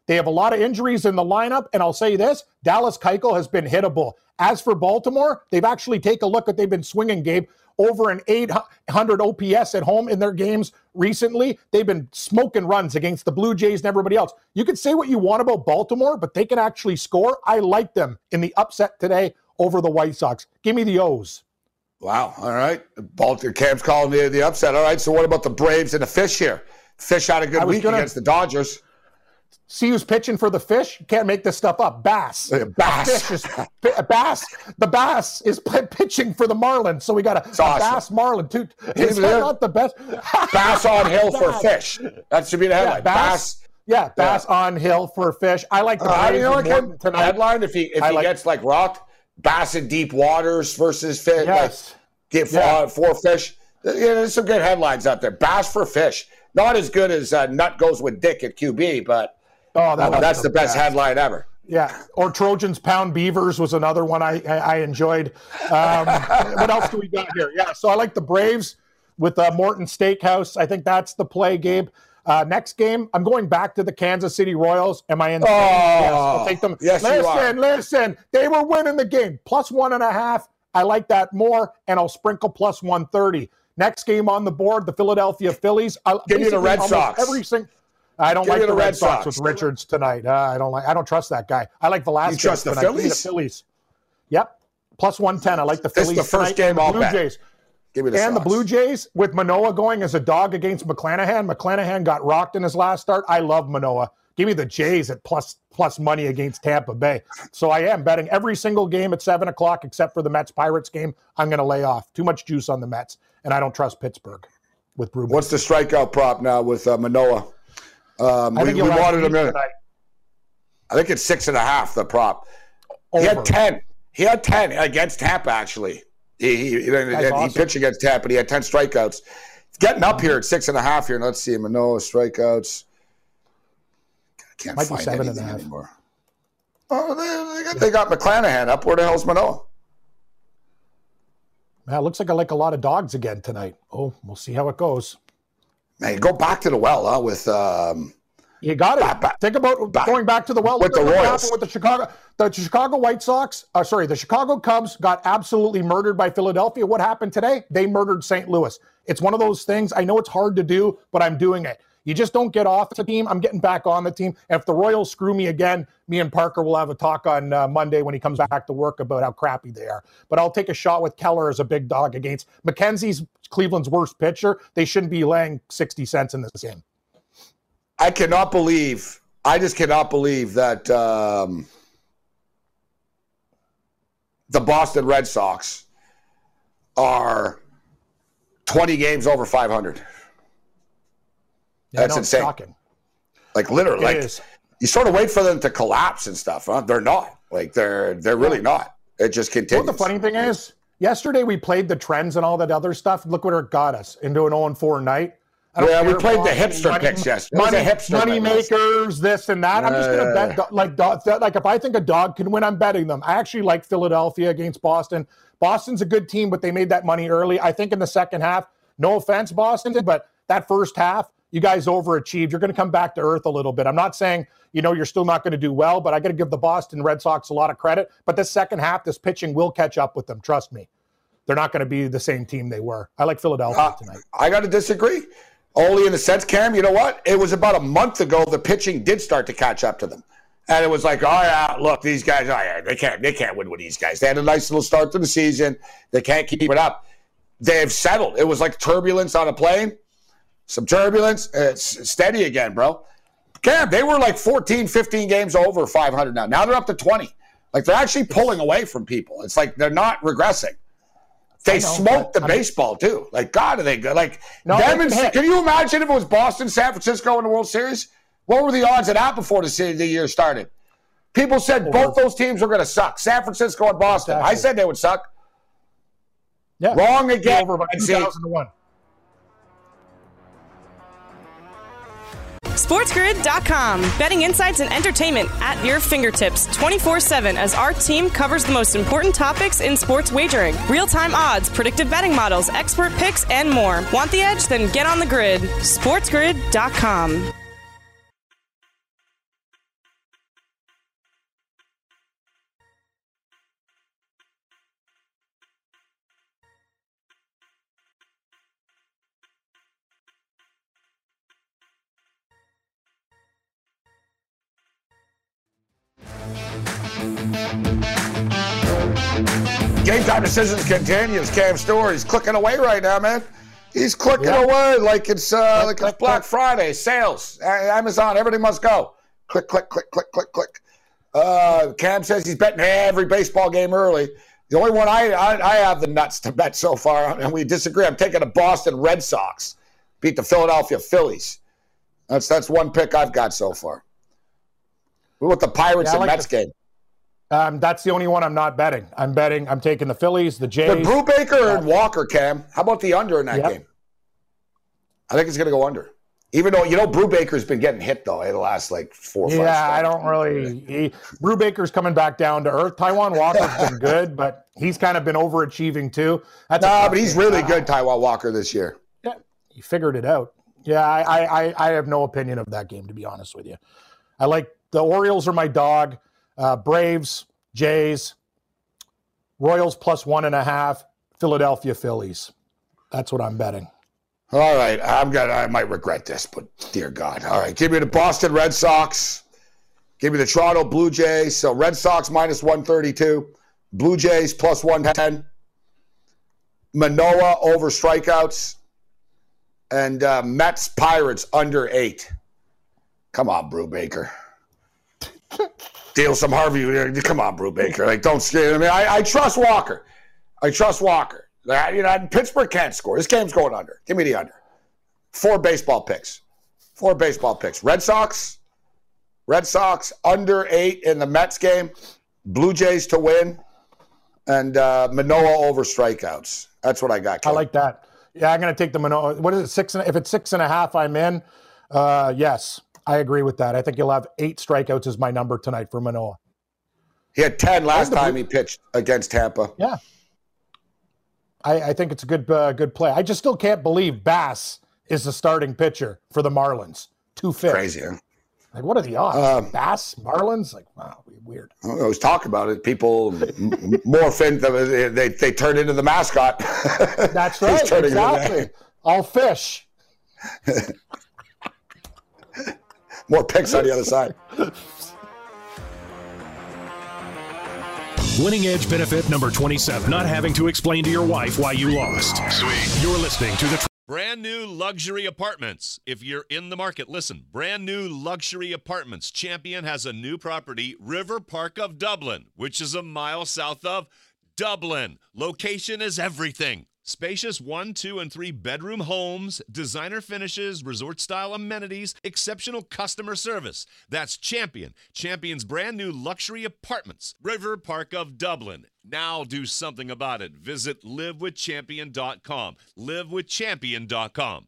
They have a lot of injuries in the lineup, and I'll say this, Dallas Keuchel has been hittable. As for Baltimore, they've actually taken a look at they've been swinging, Gabe, over an eight hundred O P S at home in their games recently. They've been smoking runs against the Blue Jays and everybody else. You can say what you want about Baltimore, but they can actually score. I like them in the upset today over the White Sox. Give me the O's. Wow. All right. Baltimore Cam's calling the, the upset. All right. So what about the Braves and the Fish here? Fish had a good week gonna... against the Dodgers. See who's pitching for the Fish? You can't make this stuff up. Bass. Bass. Fish is, Bass. The Bass is p- pitching for the Marlins. So we got a, a awesome. Bass Marlin. Too. Is that not the best? Bass on hill for Fish. That should be the headline. Yeah, Bass. Bass. Yeah, Bass yeah. on hill for Fish. I like the uh, you know what tonight. Headline if he if I he like, gets like rocked. Bass in deep waters versus Fish. Yes. Like, get four, yeah. four fish. Yeah, there's some good headlines out there. Bass for Fish. Not as good as uh, Nut goes with Dick at Q B, but. Oh, that uh, that's the best bad. headline ever. Yeah, or Trojans pound beavers was another one I I, I enjoyed. Um, what else do we got here? Yeah, so I like the Braves with uh, Morton Steakhouse. I think that's the play, Gabe. Uh, next game, I'm going back to the Kansas City Royals. Am I in? Oh, yes, I'll take them. Yes, listen, you are. listen. They were winning the game. Plus one and a half. I like that more, and I'll sprinkle plus one thirty. Next game on the board, the Philadelphia Phillies. I'll, Give me the Red Sox. Every single. I don't Give like the, the Red, Red Sox. Sox with Richards tonight. Uh, I don't like. I don't trust that guy. I like Velasquez. You trust the Phillies? The Phillies. Yep. Plus one ten. I like the Phillies. This is the first game Blue I'll Jays. Give me the and Sox. the Blue Jays with Manoah going as a dog against McClanahan. McClanahan got rocked in his last start. I love Manoah. Give me the Jays at plus plus money against Tampa Bay. So I am betting every single game at seven o'clock except for the Mets Pirates game. I'm going to lay off. Too much juice on the Mets, and I don't trust Pittsburgh with Brubaker. What's the strikeout prop now with uh, Manoah? Um, I think we, we wanted him in. I think it's six and a half, the prop. Over. He had ten. He had ten against Tampa, actually. He, he, he, he awesome. pitched against Tampa, and he had ten strikeouts. Getting up here at six and a half here. Let's see. Manoah strikeouts. I can't Might find seven anything and a half. anymore. Oh, they, they, got, they got McClanahan up. Where the hell's Manoah? Man, it looks like I like a lot of dogs again tonight. Oh, we'll see how it goes. Man, go back to the well, huh? With um, you got it. Back, back, Think about back, going back to the well. With the Royals, with the Chicago, the Chicago White Sox. Uh, sorry, the Chicago Cubs got absolutely murdered by Philadelphia. What happened today? They murdered Saint Louis. It's one of those things. I know it's hard to do, but I'm doing it. You just don't get off the team. I'm getting back on the team. And if the Royals screw me again, me and Parker will have a talk on uh, Monday when he comes back to work about how crappy they are. But I'll take a shot with Keller as a big dog against McKenzie's Cleveland's worst pitcher. They shouldn't be laying sixty cents in this game. I cannot believe, I just cannot believe that um, the Boston Red Sox are twenty games over five hundred. Yeah, That's no, insane. Shocking. Like literally, like is. you sort of wait for them to collapse and stuff. Huh? They're not. Like they're they're really not. It just continues. What the funny thing is, yesterday we played the trends and all that other stuff. Look what it got us into an oh and four night. Yeah, we played the hipster money, picks yesterday. Money, hipster money makers, this and that. I'm just going to bet, do- like, do- like if I think a dog can win, I'm betting them. I actually like Philadelphia against Boston. Boston's a good team, but they made that money early. I think in the second half, no offense, Boston, but that first half, you guys overachieved. You're going to come back to earth a little bit. I'm not saying, you know, you're still not going to do well, but I got to give the Boston Red Sox a lot of credit. But this second half, this pitching will catch up with them. Trust me. They're not going to be the same team they were. I like Philadelphia uh, tonight. I got to disagree. Only in the sense, Cam, you know what? It was about a month ago the pitching did start to catch up to them. And it was like, oh, yeah, look, these guys, oh, yeah, they can't they can't win with these guys. They had a nice little start to the season. They can't keep it up. They've settled. It was like turbulence on a plane. Some turbulence. It's steady again, bro. Cam, they were like fourteen, fifteen games over five hundred now. Now they're up to twenty. Like they're actually pulling away from people. It's like they're not regressing. They know, smoked the I mean, baseball, too. Like, God, are they good? Like, no, them and, can you imagine if it was Boston, San Francisco in the World Series? What were the odds of that before the, the year started? People said oh, both those teams were going to suck, San Francisco and Boston. Exactly. I said they would suck. Yeah. Wrong again. Over by two thousand one. SportsGrid dot com. Betting insights and entertainment at your fingertips twenty-four seven as our team covers the most important topics in sports wagering. Real-time odds, predictive betting models, expert picks, and more. Want the edge? Then get on the grid. SportsGrid dot com. Game Time Decisions continues. Cam Stewart, he's clicking away right now, man. He's clicking Yeah. away like it's uh, Click, like click, it's Black click. Friday sales. A- Amazon, everything must go. Click, click, click, click, click, click. Uh, Cam says he's betting every baseball game early. The only one I, I I have the nuts to bet so far, and we disagree. I'm taking the Boston Red Sox beat the Philadelphia Phillies. That's that's one pick I've got so far. What about the Pirates Yeah, I and like Mets the- game? Um, that's the only one I'm not betting. I'm betting. I'm taking the Phillies, the Jays. But Brubaker and Walker, Cam, how about the under in that Yep. game? I think it's going to go under. Even though, you know, Brubaker's been getting hit, though, in the last, like, four or five Yeah, I starts. don't really. He, Brubaker's coming back down to earth. Taiwan Walker's been good, but he's kind of been overachieving too. That's a No, tough but he's game. really Uh, good, Taiwan Walker, this year. Yeah, he figured it out. Yeah, I, I, I, I have no opinion of that game, to be honest with you. I like the Orioles are my dog. Uh, Braves, Jays, Royals plus one and a half, Philadelphia Phillies. That's what I'm betting. All right, I'm gonna. I might regret this, but dear God. All right, give me the Boston Red Sox. Give me the Toronto Blue Jays. So Red Sox minus one thirty-two. Blue Jays plus one ten. Manoah over strikeouts. And uh, Mets Pirates under eight. Come on, Brubaker. Deal some Harvey. Come on, Brubaker. Like, don't scare me. I, I trust Walker. I trust Walker. Like, you know, Pittsburgh can't score. This game's going under. Give me the under. Four baseball picks. Four baseball picks. Red Sox. Red Sox under eight in the Mets game. Blue Jays to win. And uh, Manoah over strikeouts. That's what I got. I Ken. like that. Yeah, I'm going to take the Manoah. What is it? Six. And, if it's six and a half, I'm in. Uh, yes, I agree with that. I think you'll have eight strikeouts as my number tonight for Manoah. He had ten last the time Blue- he pitched against Tampa. Yeah, I, I think it's a good, uh, good play. I just still can't believe Bass is the starting pitcher for the Marlins. Two fifty. Crazy, huh? Like, what are the odds? Um, Bass, Marlins. Like, wow, weird. I was talking about it. People m- morph into they they turn into the mascot. That's He's right. turning into that. Exactly. All fish. More picks on the other side. Winning Edge benefit number twenty-seven. Not having to explain to your wife why you lost. Sweet. You're listening to the Brand new luxury apartments. If you're in the market, listen. Brand new luxury apartments. Champion has a new property, River Park of Dublin, which is a mile south of Dublin. Location is everything. Spacious one, two, and three bedroom homes, designer finishes, resort-style amenities, exceptional customer service. That's Champion. Champion's brand new luxury apartments, River Park of Dublin. Now do something about it. Visit live with champion dot com. live with champion dot com.